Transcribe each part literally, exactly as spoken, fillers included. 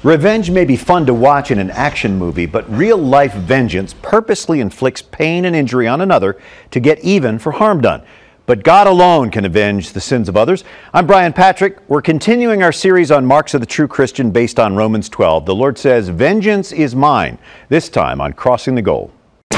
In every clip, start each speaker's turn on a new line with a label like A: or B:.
A: Revenge may be fun to watch in an action movie, but real-life vengeance purposely inflicts pain and injury on another to get even for harm done. But God alone can avenge the sins of others. I'm Brian Patrick. We're continuing our series on marks of the true Christian based on Romans twelve. The Lord says, "Vengeance is mine," this time on Crossing the Goal.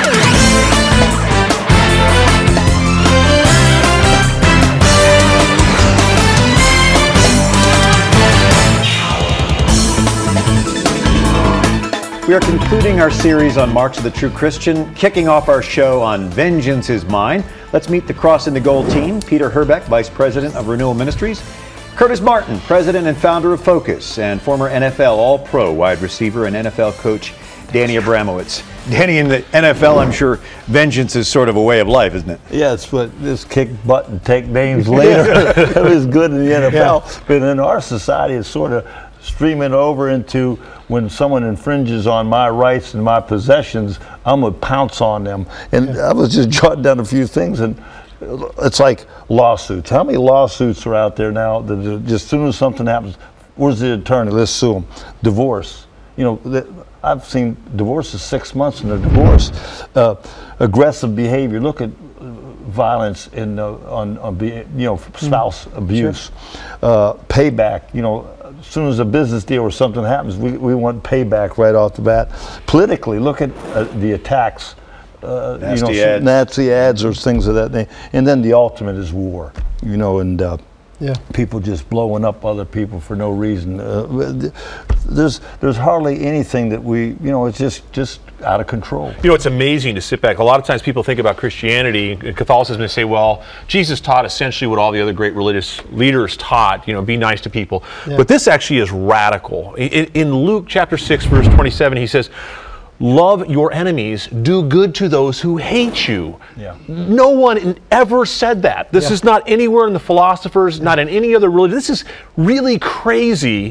A: We are concluding our series on Marks of the True Christian, kicking off our show on Vengeance is Mine. Let's meet the Crossing the Goal team. Peter Herbeck, Vice President of Renewal Ministries. Curtis Martin, President and founder of Focus, and former N F L All-Pro wide receiver and N F L coach Danny Abramowitz. Danny, in the N F L, I'm sure vengeance is sort of a way of life, isn't it?
B: Yeah, it's what this kick butt and take names later. It was good in the N F L, yeah. But in our society, it's sort of streaming over into when someone infringes on my rights and my possessions, I'm going to pounce on them. And yeah. I was just jotting down a few things, and it's like lawsuits. How many lawsuits are out there now that just as soon as something happens, where's the attorney? Let's sue them. Divorce. You know, I've seen divorces six months in a divorce. Uh, aggressive behavior. Look at violence in uh, on, on you know spouse mm-hmm. abuse. Sure. Uh, payback. You know. As soon as a business deal or something happens, we, we want payback right off the bat. Politically, look at uh, the attacks, uh,
A: nasty
B: you know,
A: ads.
B: Nazi ads or things of that nature. And then the ultimate is war, you know, and uh, yeah. people just blowing up other people for no reason. Uh, there's there's hardly anything that we, you know, it's just just out of control.
C: You know, it's amazing to sit back. A lot of times people think about Christianity and Catholicism and say, well, Jesus taught essentially what all the other great religious leaders taught, you know, be nice to people. Yeah. But this actually is radical. In, in Luke chapter six, verse twenty-seven, he says, love your enemies, do good to those who hate you. Yeah. No one ever said that. This yeah. is not anywhere in the philosophers, yeah. not in any other religion. This is really crazy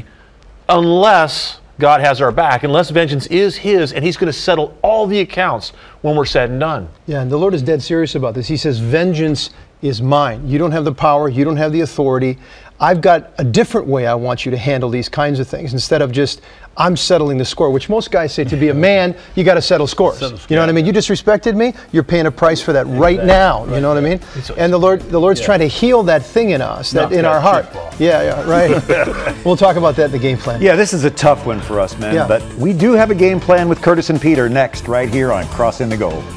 C: unless God has our back, unless vengeance is His, and He's going to settle all the accounts when we're said and done.
D: Yeah, and the Lord is dead serious about this. He says, vengeance is mine. You don't have the power. You don't have the authority. I've got a different way I want you to handle these kinds of things instead of just, I'm settling the score, which most guys say to be a man, you got to settle scores. Settle you know what I mean? You disrespected me, you're paying a price for that right exactly. now. Right. You know what I mean? And the Lord, the Lord's yeah. trying to heal that thing in us, that Not in our heart. Yeah, yeah, right. We'll talk about that in the game plan.
A: Yeah, this is a tough one for us, man. Yeah. But we do have a game plan with Curtis and Peter next, right here on Crossing the Goal.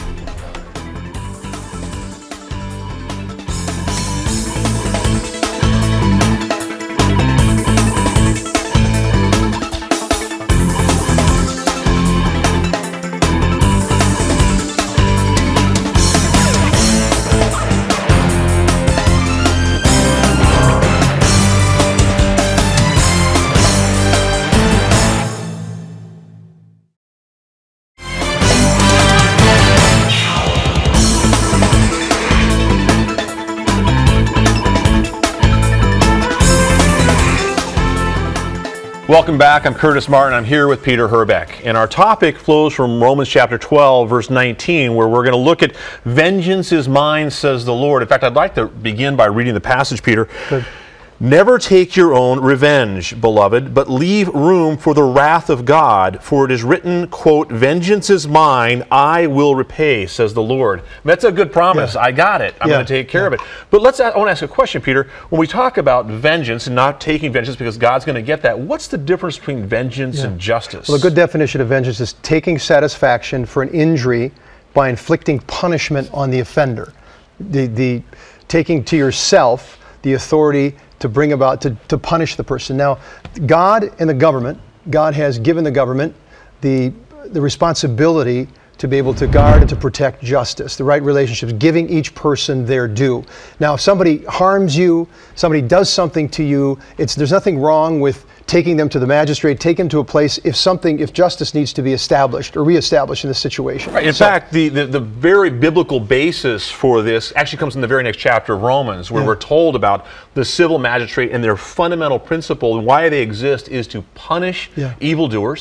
C: Welcome back. I'm Curtis Martin. I'm here with Peter Herbeck. And our topic flows from Romans chapter twelve, verse nineteen, where we're going to look at vengeance is mine, says the Lord. In fact, I'd like to begin by reading the passage, Peter. Good. Never take your own revenge, beloved, but leave room for the wrath of God, for it is written, quote, vengeance is mine, I will repay, says the Lord. That's a good promise. Yeah. I got it. I'm yeah. going to take care yeah. of it. But let's, I want to ask a question, Peter. When we talk about vengeance and not taking vengeance because God's going to get that, what's the difference between vengeance yeah. and justice?
D: Well, a good definition of vengeance is taking satisfaction for an injury by inflicting punishment on the offender. The, the taking to yourself the authority to bring about, to, to punish the person. Now, God and the government, God has given the government the, the responsibility to be able to guard and to protect justice, the right relationships, giving each person their due. Now, if somebody harms you, somebody does something to you, it's, there's nothing wrong with taking them to the magistrate, take them to a place if something, if justice needs to be established or reestablished in this situation.
C: Right. In so, fact, the, the, the very biblical basis for this actually comes in the very next chapter of Romans, where yeah. we're told about the civil magistrate and their fundamental principle and why they exist is to punish yeah. evildoers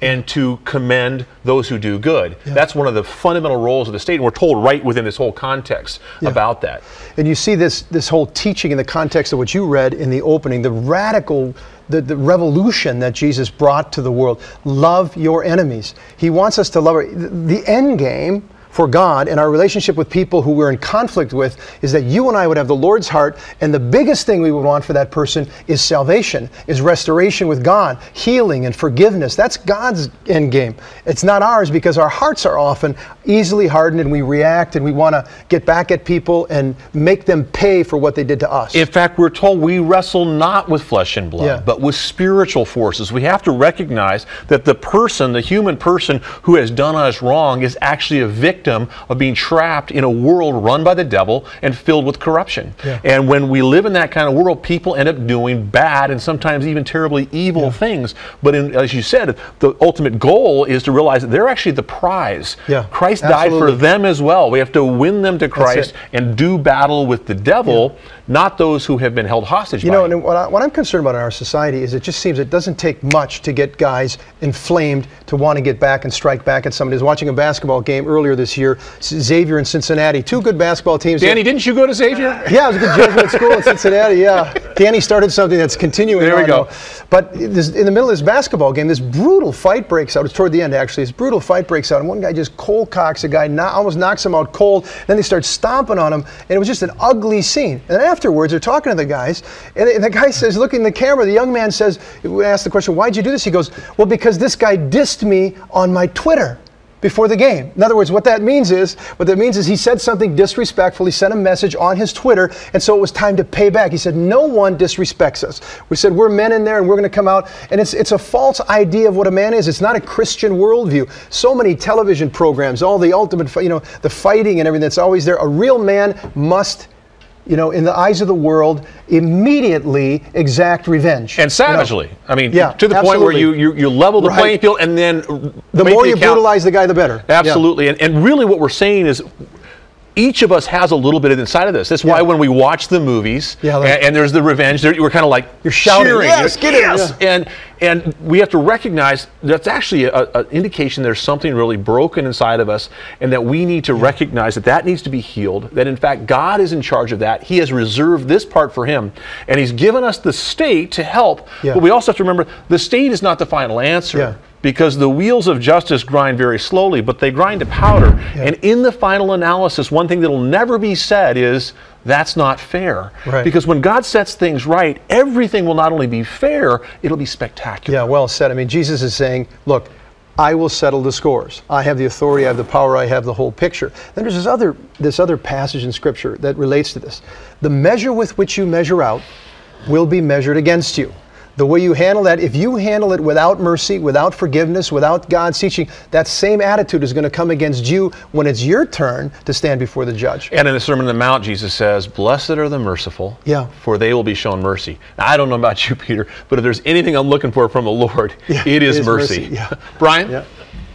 C: and to commend those who do good.
D: Yeah.
C: That's one of the fundamental roles of the state, and we're told right within this whole context
D: Yeah.
C: about that.
D: And you see this this whole teaching in the context of what you read in the opening, the radical, the, the revolution that Jesus brought to the world. Love your enemies. He wants us to love our, the end game for God and our relationship with people who we're in conflict with is that you and I would have the Lord's heart, and the biggest thing we would want for that person is salvation, is restoration with God, healing and forgiveness. That's God's end game. It's not ours, because our hearts are often easily hardened and we react and we want to get back at people and make them pay for what they did to us.
C: In fact, we're told we wrestle not with flesh and blood,
D: Yeah.
C: but with spiritual forces. We have to recognize that the person, the human person who has done us wrong, is actually a victim of being trapped in a world run by the devil and filled with corruption.
D: Yeah.
C: And when we live in that kind of world, people end up doing bad and sometimes even terribly evil
D: Yeah.
C: things. But in, as you said, the ultimate goal is to realize that they're actually the prize.
D: Yeah,
C: Christ died
D: absolutely.
C: for them as well. We have to win them to Christ
D: it.
C: and do battle with the devil, not those who have been held hostage
D: You
C: by
D: know,
C: him.
D: and what, I, what I'm concerned about in our society is it just seems it doesn't take much to get guys inflamed to want to get back and strike back at somebody. I was watching a basketball game earlier this year, Xavier and Cincinnati, two good basketball teams.
C: Danny, didn't you go to Xavier?
D: Yeah, it was a good Jesuit school in Cincinnati, yeah. Danny started something that's continuing
C: There we
D: on,
C: go.
D: though. But this, in the middle of this basketball game, this brutal fight breaks out. It's toward the end, actually. This brutal fight breaks out, and one guy just cold cocks a guy, no, almost knocks him out cold. Then they start stomping on him, and it was just an ugly scene. And then afterwards, they're talking to the guys, and, and the guy says, looking in the camera, the young man says, we asked the question, why'd you do this? He goes, well, because this guy dissed me on my Twitter before the game. In other words, what that means is, what that means is he said something disrespectful. He sent a message on his Twitter, and so it was time to pay back. He said, no one disrespects us. We said, we're men in there, and we're going to come out. And it's it's a false idea of what a man is. It's not a Christian worldview. So many television programs, all the ultimate, you know, the fighting and everything that's always there. A real man must, you know, in the eyes of the world, immediately exact revenge.
C: And savagely.
D: You know?
C: I mean,
D: Yeah,
C: to the point where
D: absolutely.
C: you, you, you level the
D: Right.
C: playing field and then
D: The
C: make
D: more
C: the
D: you
C: account-
D: brutalize the guy, the better.
C: Absolutely. And, and really what we're saying is each of us has a little bit of inside of this. That's why
D: Yeah.
C: when we watch the movies
D: Yeah, like-
C: and, and there's the revenge, there, we're kind of like
D: You're shouting,
C: cheering.
D: "Yes, get in!"
C: Yes! And, and we have to recognize that's actually an indication there's something really broken inside of us, and that we need to recognize that that needs to be healed, that in fact God is in charge of that. He has reserved this part for him, and he's given us the state to help.
D: Yeah.
C: But we also have to remember the state is not the final answer.
D: Yeah.
C: Because the wheels of justice grind very slowly, but they grind to powder.
D: Yeah.
C: And in the final analysis, one thing that will never be said is, that's not fair.
D: Right.
C: Because when God sets things right, everything will not only be fair, it'll be spectacular.
D: Yeah, well said. I mean, Jesus is saying, look, I will settle the scores. I have the authority, I have the power, I have the whole picture. Then there's this other, this other passage in Scripture that relates to this. The measure with which you measure out will be measured against you. The way you handle that, if you handle it without mercy, without forgiveness, without God's teaching, that same attitude is going to come against you when it's your turn to stand before the judge.
C: And in the Sermon on the Mount, Jesus says, blessed are the merciful,
D: Yeah.
C: for they will be shown mercy. Now, I don't know about you, Peter, but if there's anything I'm looking for from the Lord,
D: Yeah,
C: it is,
D: it is
C: mercy.
D: mercy, yeah.
C: Brian?
D: Yeah.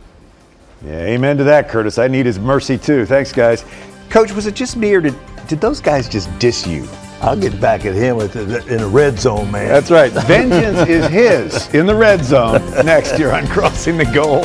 A: Yeah, amen to that, Curtis. I need his mercy too. Thanks, guys. Coach, was it just me, or did, did those guys just diss you?
B: I'll get back at him with the, in the red zone, man.
A: That's right. Vengeance is his in the red zone. Next year on Crossing the Goal.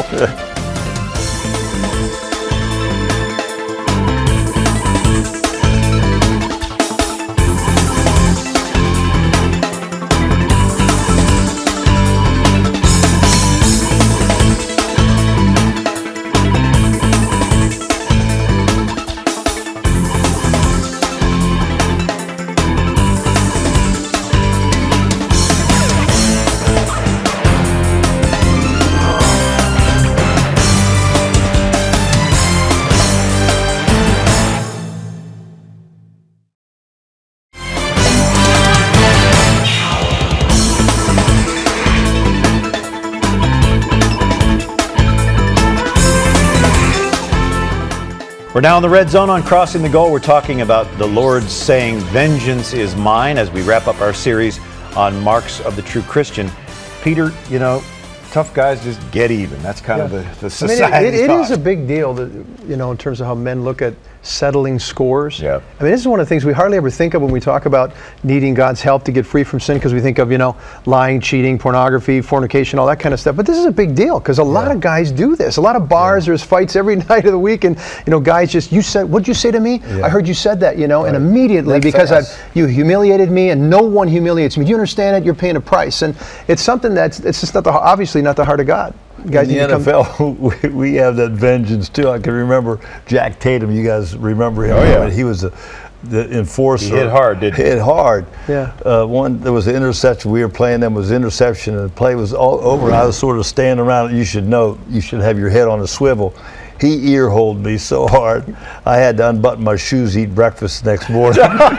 A: We're now in the red zone on Crossing the Goal. We're talking about the Lord saying, vengeance is mine, as we wrap up our series on marks of the true Christian. Peter, you know, tough guys just get even. That's kind of the, the
D: I mean,
A: society
D: it, it, it
A: talk.
D: is a big deal, that, you know, in terms of how men look at settling scores.
A: Yeah.
D: I mean, this is one of the things we hardly ever think of when we talk about needing God's help to get free from sin, because we think of, you know, lying, cheating, pornography, fornication, all that kind of stuff. But this is a big deal, because a lot
B: Yeah.
D: of guys do this. A lot of bars, yeah. there's fights every night of the week, and, you know, guys just, you said, what'd you say to me?
B: Yeah.
D: I heard you said that, you know,
B: Right.
D: and immediately,
B: That
D: because
B: fast.
D: I've, you humiliated me, and no one humiliates me. Do you understand it? You're paying a price. And it's something that's, it's just not the, obviously not the heart of God. Guys
B: In
D: need
B: the
D: to
B: N
D: come-
B: F L, we, we have that vengeance too. I can remember Jack Tatum. You guys remember him?
A: Oh, yeah.
B: I mean, he was a, the enforcer.
A: He hit hard, didn't he?
B: Hit hard.
D: Yeah.
B: Uh, one there was an interception. We were playing them. Was interception, and the play was all over. I was sort of standing around. You should know. You should have your head on a swivel. He ear-holed me so hard, I had to unbutton my shoes, eat breakfast the next morning.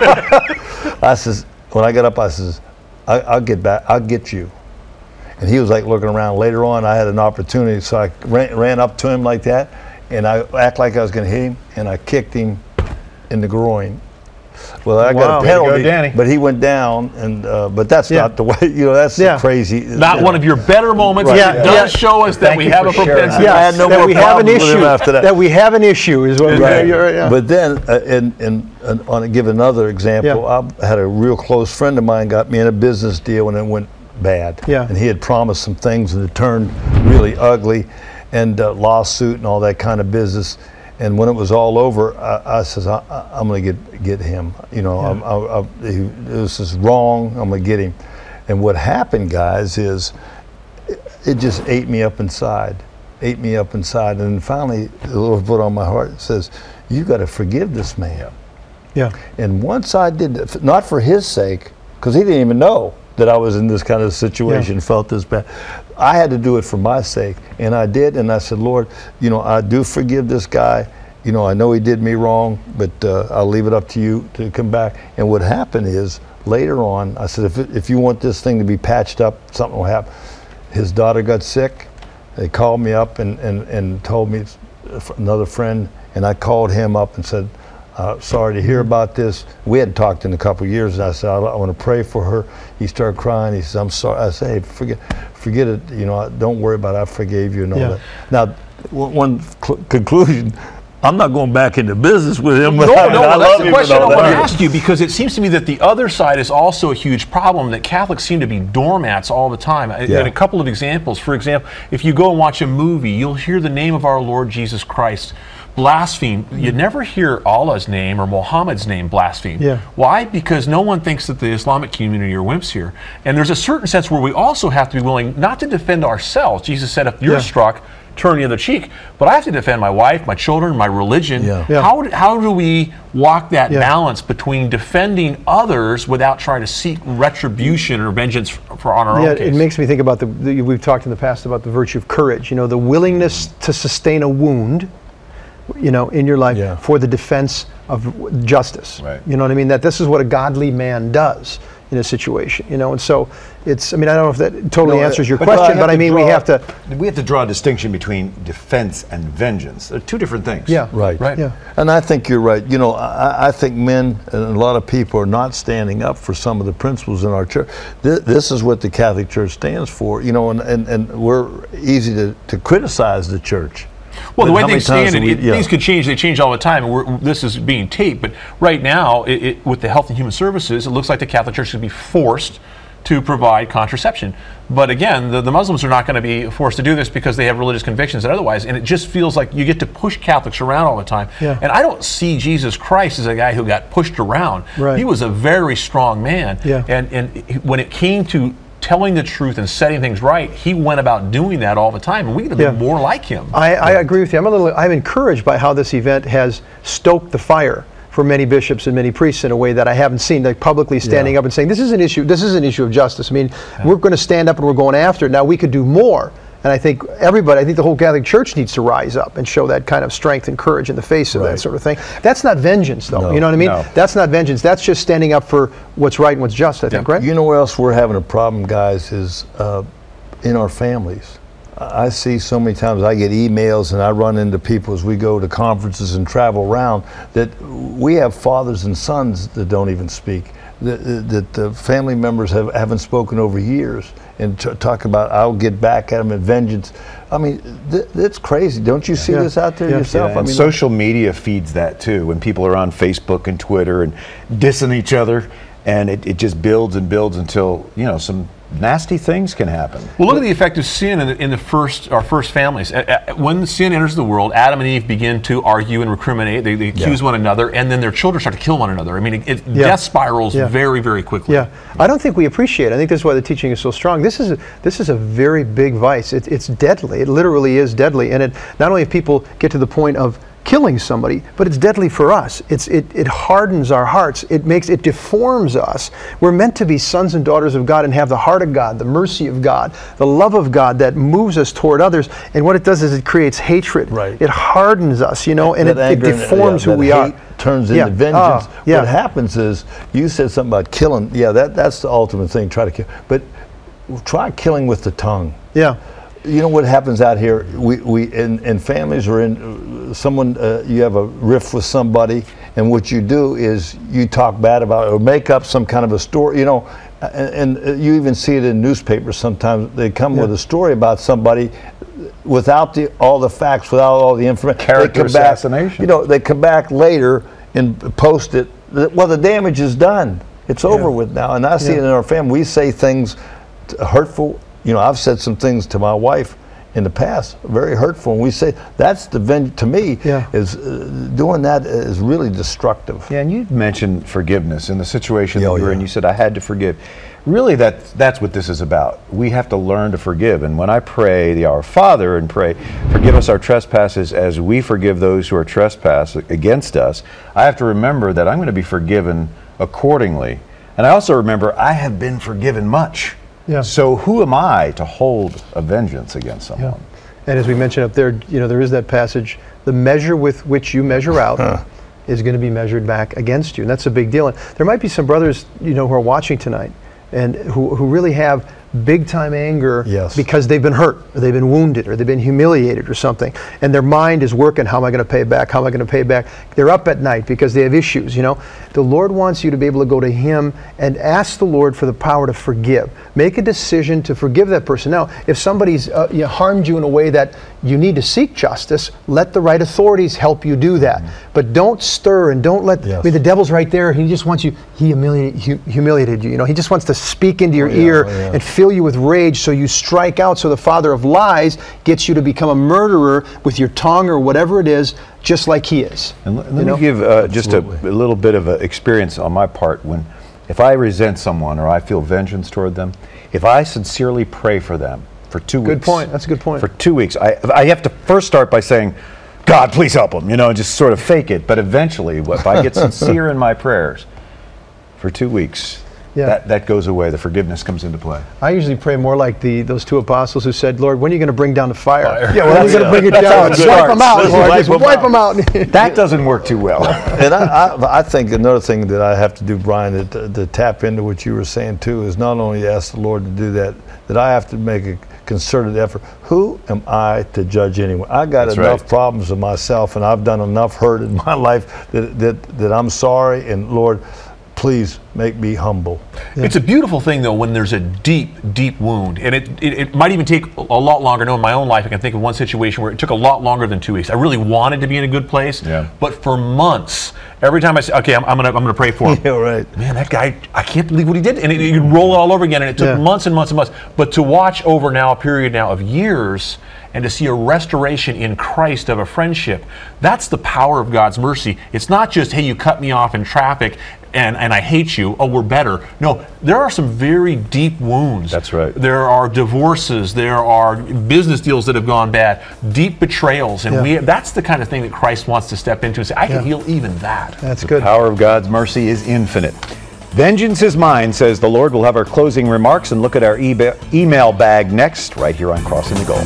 B: I says, when I got up, I says, I, I'll get back. I'll get you. And he was like looking around. Later on, I had an opportunity, so I ran, ran up to him like that, and I act like I was going to hit him, and I kicked him in the groin. Well, I
D: Wow.
B: got a
A: Way to go,
B: penalty,
A: Danny.
B: but he went down, and uh, but that's
D: Yeah.
B: not the way. You know, that's
D: Yeah.
B: crazy.
C: Not
B: you
C: one
B: know.
C: of your better moments.
B: Right.
C: It
D: Yeah,
C: does
D: yeah.
C: show us that
A: Thank
C: we
A: you
C: have
A: for
C: a
A: sharing
C: propensity.
B: Yeah, I had no
D: that
B: more
D: we have an
B: problems with him
D: issue.
B: after that.
D: That we have an issue is what
B: Right.
D: you're, yeah.
B: But then, uh, and, and, and on to give another example,
D: Yeah.
B: I had a real close friend of mine got me in a business deal and it went bad.
D: Yeah.
B: And he had promised some things and it turned really ugly, and uh, lawsuit and all that kind of business. And when it was all over, I, I says, I, I, I'm going to get get him. You know,
D: Yeah.
B: I'm, I, I, he, this is wrong. I'm going to get him. And what happened, guys, is it, it just ate me up inside. Ate me up inside. And then finally, the Lord put on my heart says, you got to forgive this man.
D: Yeah.
B: And once I did that, not for his sake, because he didn't even know that I was in this kind of situation,
D: Yeah.
B: felt this bad. I had to do it for my sake, and I did. And I said, Lord, you know, I do forgive this guy. You know, I know he did me wrong, but uh, I'll leave it up to you to come back. And what happened is, later on, I said, if, it, if you want this thing to be patched up, something will happen. His daughter got sick. They called me up and, and, and told me, another friend, and I called him up and said, Uh, sorry to hear about this. We hadn't talked in a couple of years, and I said, I, I want to pray for her. He started crying. He said, I'm sorry. I said, hey, forget, forget it. You know, don't worry about it. I forgave you and all
D: Yeah.
B: that. Now, w- one cl- conclusion, I'm not going back into business with him.
C: No,
B: but I
C: no,
B: mean, I
C: well, that's
B: love
C: the
B: him
C: question I
B: and all
C: want to
B: that.
C: ask you, because it seems to me that the other side is also a huge problem, that Catholics seem to be doormats all the time. I-
B: Yeah.
C: And a couple of examples. For example, if you go and watch a movie, you'll hear the name of our Lord Jesus Christ blasphemed. You never hear Allah's name or Muhammad's name blasphemed.
D: Yeah.
C: Why? Because no one thinks that the Islamic community are wimps here. And there's a certain sense where we also have to be willing not to defend ourselves. Jesus said, if you're
D: Yeah.
C: struck, turn the other cheek. But I have to defend my wife, my children, my religion.
B: Yeah.
D: Yeah.
C: How, do- how do we walk that
D: Yeah.
C: balance between defending others without trying to seek retribution or vengeance for on our
D: Yeah,
C: own case?
D: it makes me think about the, the, we've talked in the past about the virtue of courage, you know, the willingness to sustain a wound, you know, in your life
B: Yeah.
D: for the defense of justice.
A: Right.
D: You know what I mean? That this is what a godly man does in a situation, you know, and so it's, I mean, I don't know if that totally
B: No,
D: answers your
B: but
D: question,
A: I
D: but I
A: have to
D: mean, we
A: draw-
D: have to,
A: We have to draw a distinction between defense and vengeance. They're two different things.
D: yeah.
B: Right.
C: Right.
D: Yeah.
B: And I think you're right. You know, I, I think men and a lot of people are not standing up for some of the principles in our church. This, this is what the Catholic Church stands for, you know, and, and, and we're easy to, to criticize the church.
C: Well, the
B: But
C: way
B: how many
C: things
B: times
C: stand,
B: have
C: it,
B: we- yeah.
C: things could change. They change all the time. And we're, this is being taped. But right now, it, it, with the Health and Human Services, it looks like the Catholic Church is going to be forced to provide contraception. But again, the, the Muslims are not going to be forced to do this because they have religious convictions and otherwise. And it just feels like you get to push Catholics around all the time.
D: Yeah.
C: And I don't see Jesus Christ as a guy who got pushed around.
D: Right.
C: He was a very strong man.
D: Yeah.
C: And, and when it came to telling the truth and setting things right, he went about doing that all the time. And we could have been
D: Yeah.
C: more like him.
D: I, I agree with you. I'm a little, I'm encouraged by how this event has stoked the fire for many bishops and many priests in a way that I haven't seen, like publicly standing
B: Yeah.
D: up and saying, this is an issue, this is an issue of justice. I mean, we're going to stand up and we're going after it. Now, we could do more. And I think everybody, I think the whole Catholic Church needs to rise up and show that kind of strength and courage in the face of that
B: Right.
D: sort of thing. That's not vengeance, though.
B: No,
D: you know what I mean?
A: no.
D: That's not vengeance. That's just standing up for what's right and what's just, I think, right?
B: You know where else we're having a problem, guys, is uh, in our families. I see so many times I get emails and I run into people as we go to conferences and travel around that we have fathers and sons that don't even speak. that, that the family members have, haven't spoken over years, and t talk about, I'll get back at them and vengeance. I mean, th that's crazy. Don't you see
D: yeah.
B: this out there
D: yeah.
B: yourself?
A: Yeah,
B: I
A: and
B: mean,
A: social media feeds that too. When people are on Facebook and Twitter and dissing each other, and it, it just builds and builds until, you know, some nasty things can happen.
C: Well, look at the effect of sin in the, in the first, our first families. Uh, uh, when sin enters the world, Adam and Eve begin to argue and recriminate. They, they accuse yeah. one another, and then their children start to kill one another. I mean, it, it,
D: yeah.
C: death spirals
D: yeah.
C: very, very quickly.
D: Yeah, I don't think we appreciate it. I think that's why the teaching is so strong. This is a, this is a very big vice. It, it's deadly. It literally is deadly. And it not only if people get to the point of killing somebody, but it's deadly for us. It's, it, it hardens our hearts. It makes, it deforms us. We're meant to be sons and daughters of God and have the heart of God, the mercy of God, the love of God that moves us toward others. And what it does is it creates hatred.
B: Right.
D: It hardens us, you know, and it, it deforms
B: yeah,
D: who we are.
B: Turns into
D: yeah.
B: vengeance.
D: Uh, yeah.
B: What happens is, you said something about killing. Yeah, that, that's the ultimate thing. Try to kill, but try killing with the tongue.
D: Yeah.
B: You know what happens out here? We, we in, in families or in uh, someone, uh, you have a riff with somebody, and what you do is you talk bad about it or make up some kind of a story, you know, and, and you even see it in newspapers sometimes. They come yeah. with a story about somebody without the, all the facts, without all the information.
A: Character assassination.
B: Back, you know, they come back later and post it. Well, the damage is done. It's over yeah. with now. And I see yeah. it in our family. We say things hurtful. You know, I've said some things to my wife in the past, very hurtful, and we say that's the ven to me
D: yeah.
B: is uh, doing that is really destructive.
A: Yeah, and you mentioned forgiveness in the situation that
B: oh,
A: you were
B: yeah.
A: in. You said I had to forgive. Really, that that's what this is about. We have to learn to forgive. And when I pray the Our Father and pray, forgive us our trespasses as we forgive those who are trespass against us, I have to remember that I'm going to be forgiven accordingly. And I also remember I have been forgiven much.
D: Yeah.
A: So who am I to hold a vengeance against someone?
D: Yeah. And as we mentioned up there, you know, there is that passage, the measure with which you measure out huh. is going to be measured back against you. And that's a big deal. And there might be some brothers, you know, who are watching tonight and who, who really have big time anger
B: yes.
D: because they've been hurt or they've been wounded or they've been humiliated or something, and their mind is working, how am I going to pay back, how am I going to pay back? They're up at night because they have issues, you know. The Lord wants you to be able to go to Him and ask the Lord for the power to forgive. Make a decision to forgive that person. Now, if somebody's uh, you know, harmed you in a way that you need to seek justice, let the right authorities help you do that. Mm-hmm. But don't stir and don't let, yes. I mean, the devil's right there. He just wants you, he humiliated, humiliated you, you know. He just wants to speak into your
B: oh, yeah,
D: ear
B: oh, yeah.
D: and fill you with rage, so you strike out, so the father of lies gets you to become a murderer with your tongue or whatever it is, just like he is.
A: And let, let
D: you
A: me
D: know?
A: give uh, just a, a little bit of an experience on my part. When, if I resent someone or I feel vengeance toward them, if I sincerely pray for them for two
D: good
A: weeks.
D: Good point, that's a good point.
A: For two weeks, I, I have to first start by saying, God, please help them, you know, and just sort of fake it. But eventually, if I get sincere in my prayers for two weeks, Yeah. That, that goes away. The forgiveness comes into play.
D: I usually pray more like the those two apostles who said, Lord, when are you going to bring down the fire?
A: fire.
D: Yeah, when are you going to bring it down? Just wipe them out, Lord. Just wipe them out.
A: That doesn't work too well.
B: And I, I, I think another thing that I have to do, Brian, to, to tap into what you were saying too, is not only ask the Lord to do that, that I have to make a concerted effort. Who am I to judge anyone? I got
A: That's
B: enough
A: right.
B: problems in myself, and I've done enough hurt in my life that, that, that I'm sorry, and Lord, please make me humble.
C: Yeah. It's a beautiful thing, though, when there's a deep, deep wound. And it, it, it might even take a lot longer. No, in my own life, I can think of one situation where it took a lot longer than two weeks. I really wanted to be in a good place,
A: yeah.
C: but for months, every time I say, okay, I'm, I'm going to I'm gonna pray for him.
B: Yeah, right.
C: Man, that guy, I can't believe what he did. And it, you'd roll it all over again, and it took
D: yeah.
C: months and months and months. But to watch over now a period now of years and to see a restoration in Christ of a friendship, that's the power of God's mercy. It's not just, hey, you cut me off in traffic and, and I hate you, oh, we're better. No, there are some very deep wounds.
A: That's right.
C: There are divorces, there are business deals that have gone bad, deep betrayals, and
D: yeah.
C: we that's the kind of thing that Christ wants to step into and say, I can
D: yeah.
C: heal even that.
D: That's
A: the
D: good.
A: The power of God's mercy is infinite. Vengeance is mine, says the Lord. We'll have our closing remarks and look at our e email bag next, right here on Crossing the Goal.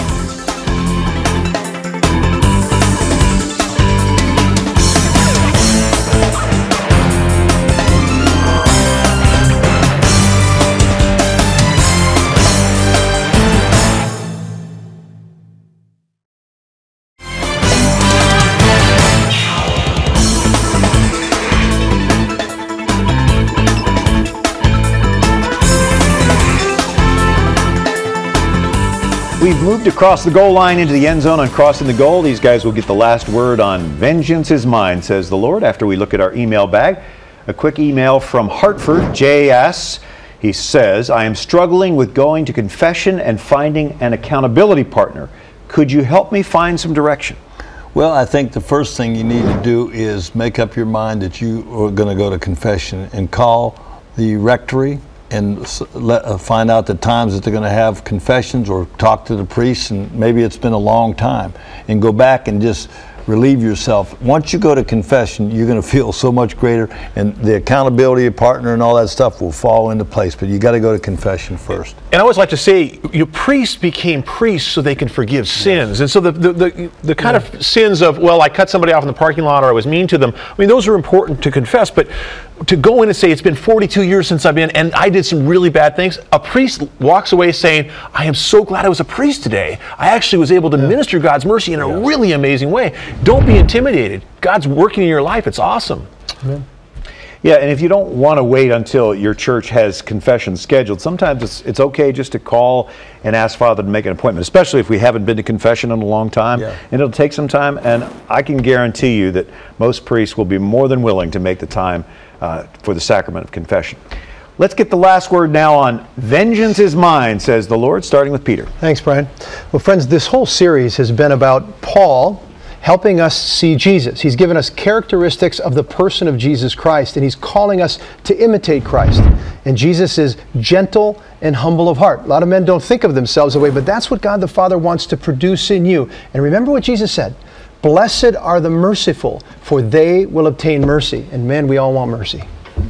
A: We've moved across the goal line into the end zone on Crossing the Goal. These guys will get the last word on Vengeance is Mine, says the Lord, after we look at our email bag. A quick email from Hartford, J S. He says, I am struggling with going to confession and finding an accountability partner. Could you help me find some direction?
B: Well, I think the first thing you need to do is make up your mind that you are going to go to confession and call the rectory and let, uh, find out the times that they're going to have confessions, or talk to the priest, and maybe it's been a long time, and go back and just relieve yourself. Once you go to confession, you're going to feel so much greater, and the accountability partner and all that stuff will fall into place. But you got to go to confession first.
C: And I always like to say, your priests became priests so they can forgive sins. And so the the, the, the kind yeah. of sins of, well, I cut somebody off in the parking lot, or I was mean to them, I mean, those are important to confess. But to go in and say, it's been forty-two years since I've been, and I did some really bad things, a priest walks away saying, I am so glad I was a priest today. I actually was able to yeah. minister God's mercy in a yeah. really amazing way. Don't be intimidated. God's working in your life. It's awesome.
A: Amen. Yeah, and if you don't want to wait until your church has confession scheduled, sometimes it's it's okay just to call and ask Father to make an appointment, especially if we haven't been to confession in a long time. Yeah. And it'll take some time, and I can guarantee you that most priests will be more than willing to make the time uh, for the sacrament of confession. Let's get the last word now on Vengeance is Mine, says the Lord, starting with Peter.
D: Thanks, Brian. Well, friends, this whole series has been about Paul helping us see Jesus. He's given us characteristics of the person of Jesus Christ, and he's calling us to imitate Christ. And Jesus is gentle and humble of heart. A lot of men don't think of themselves that way, but that's what God the Father wants to produce in you. And remember what Jesus said, blessed are the merciful, for they will obtain mercy. And men, we all want mercy.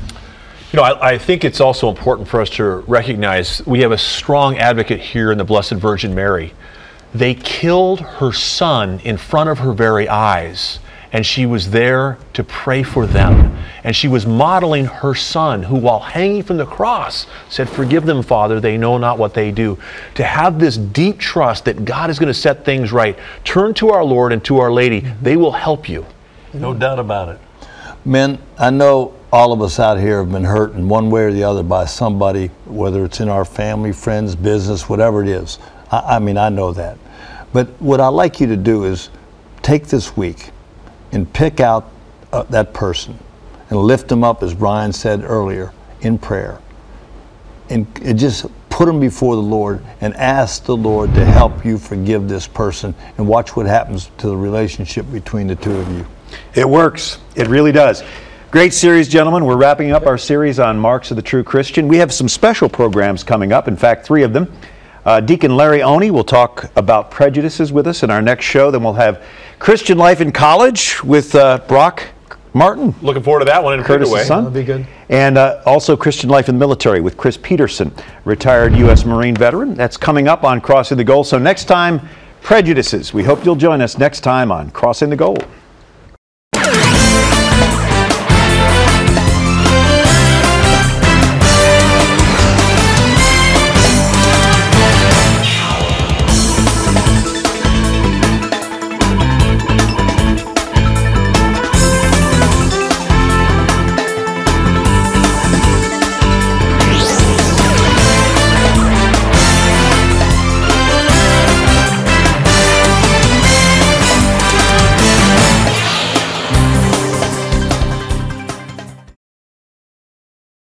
C: You know, I, I think it's also important for us to recognize we have a strong advocate here in the Blessed Virgin Mary. They killed her son in front of her very eyes, and she was there to pray for them. And she was modeling her son, who while hanging from the cross said, forgive them, Father, they know not what they do. To have this deep trust that God is going to set things right. Turn to our Lord and to Our Lady. They will help you.
B: No doubt about it. Men, I know all of us out here have been hurt in one way or the other by somebody, whether it's in our family, friends, business, whatever it is. I, I mean, I know that. But what I'd like you to do is take this week and pick out uh, that person and lift them up, as Brian said earlier, in prayer. And, and just put them before the Lord and ask the Lord to help you forgive this person, and watch what happens to the relationship between the two of you.
A: It works. It really does. Great series, gentlemen. We're wrapping up our series on Marks of the True Christian. We have some special programs coming up, in fact, three of them. Uh, Deacon Larry Oney will talk about prejudices with us in our next show. Then we'll have Christian Life in College with uh, Brock Martin.
C: Looking forward to that one in a
A: Curtis'
C: way.
A: son.
D: That'll be good.
A: And uh, also Christian Life in the Military with Chris Peterson, retired U S Marine veteran. That's coming up on Crossing the Goal. So next time, prejudices. We hope you'll join us next time on Crossing the Goal.